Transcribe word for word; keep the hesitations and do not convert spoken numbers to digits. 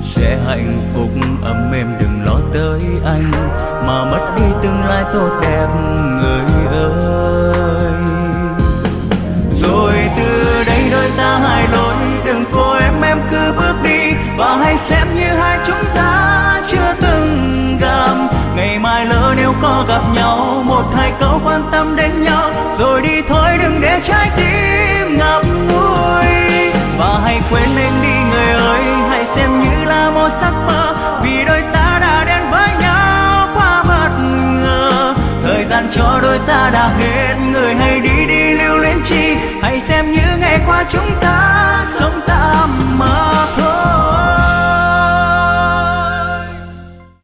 sẽ hạnh phúc ấm êm, đừng lo tới anh mà mất đi tương lai tốt đẹp người ơi. Rồi từ đây đôi ta hai lối, đừng cô em em cứ bước đi và hãy xem như hai chúng ta chưa từng gặp. Ngày mai lỡ nếu có gặp nhau, một hai câu quan tâm đến nhau, rồi đi thôi đừng để trái tim ngập ngùi. Và hãy quên anh đi người ơi, hãy xem như là một giấc mơ, vì đôi ta đã đến với nhau quá bất ngờ. Thời gian cho đôi ta đã hết, người hãy đi đi lưu luyến chi, hãy xem như ngày qua chúng ta sống tạm mơ.